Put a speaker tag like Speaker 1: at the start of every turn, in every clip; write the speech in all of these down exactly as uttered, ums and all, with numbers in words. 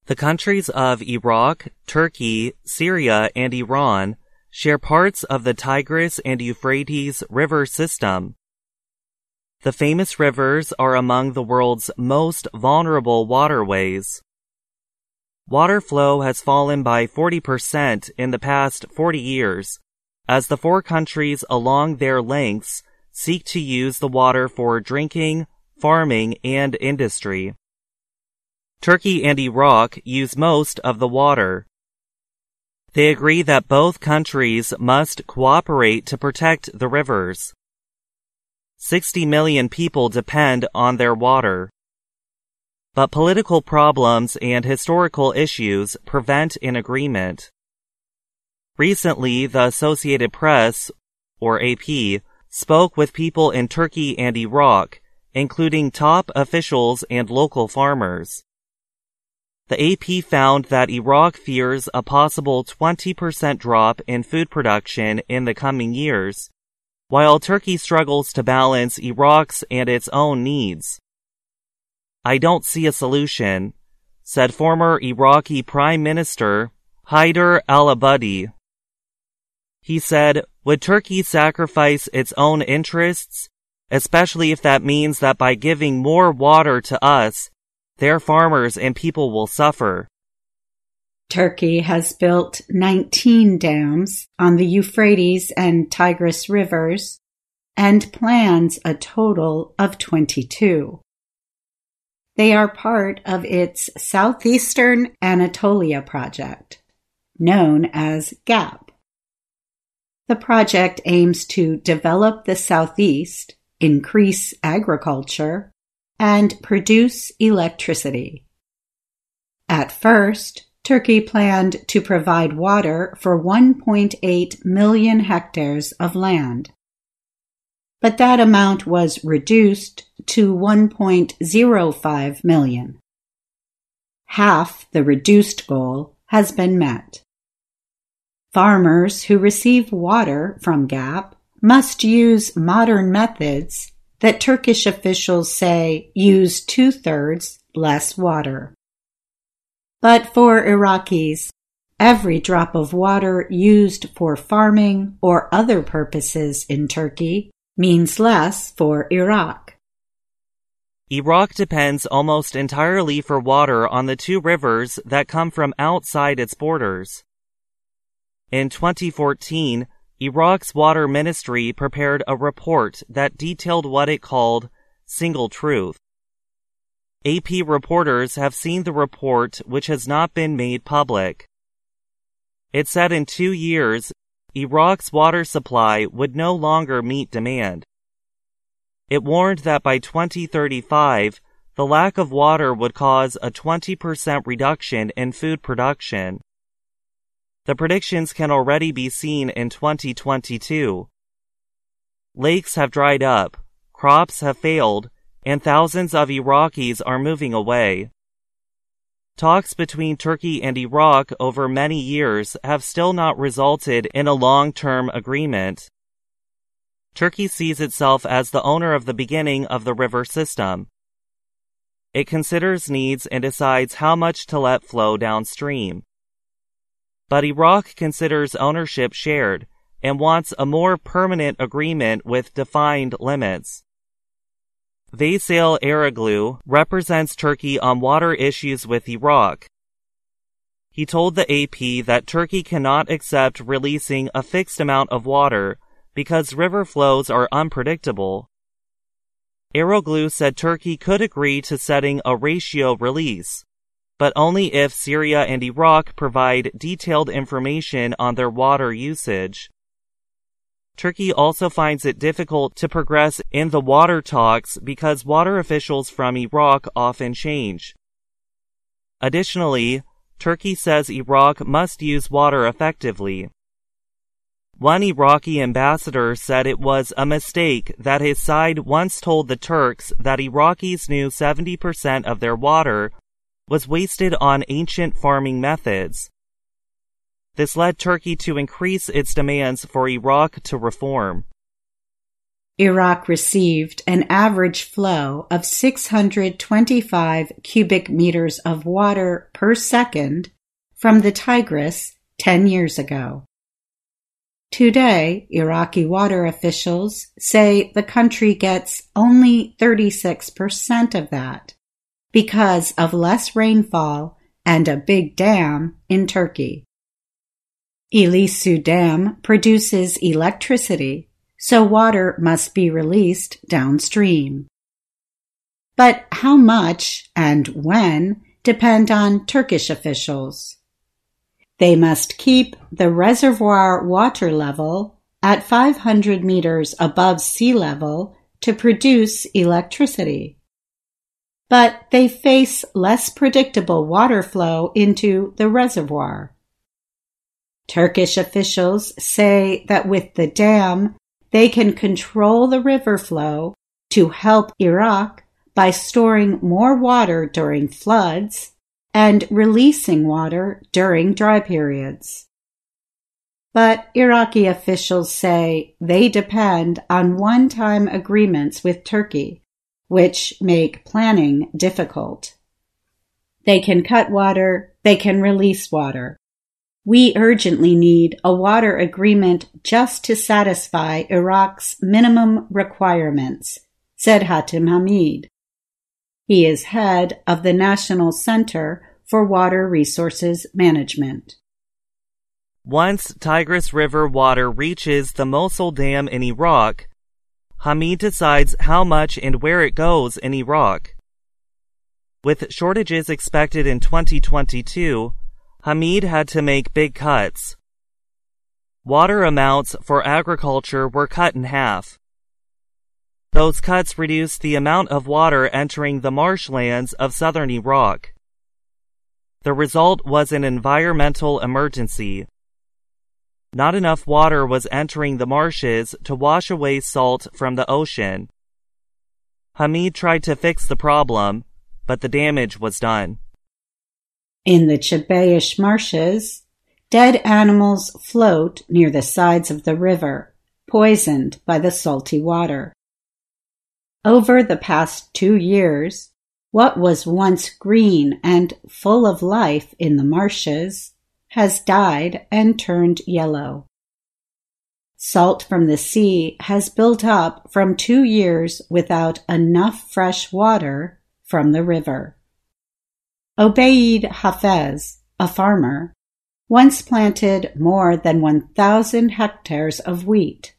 Speaker 1: The countries of Iraq, Turkey, Syria, and Iran share parts of the Tigris and Euphrates river system. The famous rivers are among the world's most vulnerable waterways. Water flow has fallen by forty percent in the past forty years, as the four countries along their lengths seek to use the water for drinking, farming, and industry. Turkey and Iraq use most of the water. They agree that both countries must cooperate to protect the rivers. sixty million people depend on their water. But political problems and historical issues prevent an agreement. Recently, the Associated Press, or A P, spoke with people in Turkey and Iraq, including top officials and local farmers. The A P found that Iraq fears a possible twenty percent drop in food production in the coming years, while Turkey struggles to balance Iraq's and its own needs. "I don't see a solution," said former Iraqi Prime Minister Haider al-Abadi. He said, "Would Turkey sacrifice its own interests, especially if that means that by giving more water to us, their farmers and people will suffer?"
Speaker 2: Turkey has built nineteen dams on the Euphrates and Tigris rivers and plans a total of twenty-two. They are part of its Southeastern Anatolia project, known as GAP. The project aims to develop the Southeast, increase agriculture, and produce electricity. At first, Turkey planned to provide water for one point eight million hectares of land. But that amount was reduced to one point zero five million. Half the reduced goal has been met. Farmers who receive water from GAP must use modern methods that Turkish officials say use two-thirds less water. But for Iraqis, every drop of water used for farming or other purposes in Turkey means less for Iraq.
Speaker 1: Iraq depends almost entirely for water on the two rivers that come from outside its borders. In twenty fourteen, Iraq's water ministry prepared a report that detailed what it called single truth. A P reporters have seen the report, which has not been made public. It said in two years, Iraq's water supply would no longer meet demand. It warned that by twenty thirty-five, the lack of water would cause a twenty percent reduction in food production. The predictions can already be seen in twenty twenty-two. Lakes have dried up, crops have failed, and thousands of Iraqis are moving away. Talks between Turkey and Iraq over many years have still not resulted in a long-term agreement. Turkey sees itself as the owner of the beginning of the river system. It considers needs and decides how much to let flow downstream. But Iraq considers ownership shared and wants a more permanent agreement with defined limits. Veysel Eroglu represents Turkey on water issues with Iraq. He told the A P that Turkey cannot accept releasing a fixed amount of water because river flows are unpredictable. Eroglu said Turkey could agree to setting a ratio release, but only if Syria and Iraq provide detailed information on their water usage. Turkey also finds it difficult to progress in the water talks because water officials from Iraq often change. Additionally, Turkey says Iraq must use water effectively. One Iraqi ambassador said it was a mistake that his side once told the Turks that Iraqis knew seventy percent of their water was wasted on ancient farming methods. This led Turkey to increase its demands for Iraq to reform.
Speaker 2: Iraq received an average flow of six hundred twenty-five cubic meters of water per second from the Tigris ten years ago. Today, Iraqi water officials say the country gets only thirty-six percent of that because of less rainfall and a big dam in Turkey. Ilisu Dam produces electricity, so water must be released downstream. But how much and when depend on Turkish officials. They must keep the reservoir water level at five hundred meters above sea level to produce electricity. But they face less predictable water flow into the reservoir. Turkish officials say that with the dam, they can control the river flow to help Iraq by storing more water during floods and releasing water during dry periods. But Iraqi officials say they depend on one-time agreements with Turkey, which make planning difficult. They can cut water, they can release water. We urgently need a water agreement just to satisfy Iraq's minimum requirements, said Hatem Hamid. He is head of the National Center for Water Resources Management.
Speaker 1: Once Tigris River water reaches the Mosul Dam in Iraq, Hamid decides how much and where it goes in Iraq. With shortages expected in twenty twenty-two, Hamid had to make big cuts. Water amounts for agriculture were cut in half. Those cuts reduced the amount of water entering the marshlands of southern Iraq. The result was an environmental emergency. Not enough water was entering the marshes to wash away salt from the ocean. Hamid tried to fix the problem, but the damage was done.
Speaker 2: In the Chebesh marshes, dead animals float near the sides of the river, poisoned by the salty water. Over the past two years, what was once green and full of life in the marshes has died and turned yellow. Salt from the sea has built up from two years without enough fresh water from the river. Obeid Hafez, a farmer, once planted more than one thousand hectares of wheat.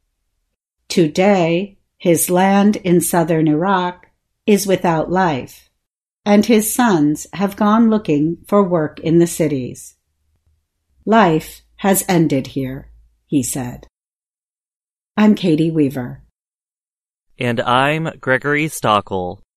Speaker 2: Today, his land in southern Iraq is without life, and his sons have gone looking for work in the cities. Life has ended here, he said. I'm Katie Weaver.
Speaker 1: And I'm Gregory Stockel.